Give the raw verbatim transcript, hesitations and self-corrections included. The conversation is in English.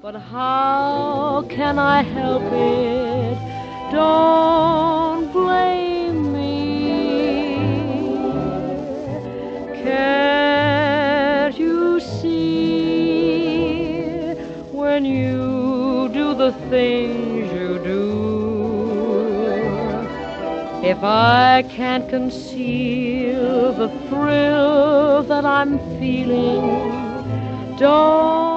But how can I help it? Don't blame me. Can't you see when you do the things you do? If I can't conceal the thrill that I'm feeling, don't